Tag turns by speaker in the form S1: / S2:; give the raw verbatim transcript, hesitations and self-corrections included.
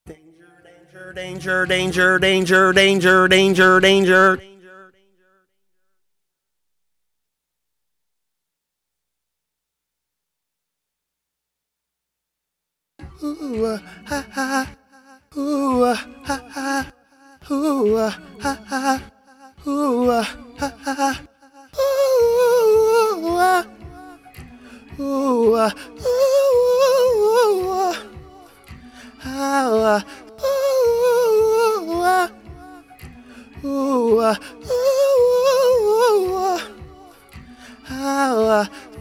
S1: Danger, danger, danger, danger, danger, danger, danger. Ooh, ah, ha, ha. Ooh, ah, ha, ha. Ooh, ah, ha, ha. Ooh, ah, ha, ha. Ooh, ah. Ooh, ah. Ooh, ah. Ah, ah. Ooh, ah. Ooh, ah. Ooh, ah. Ah, ah.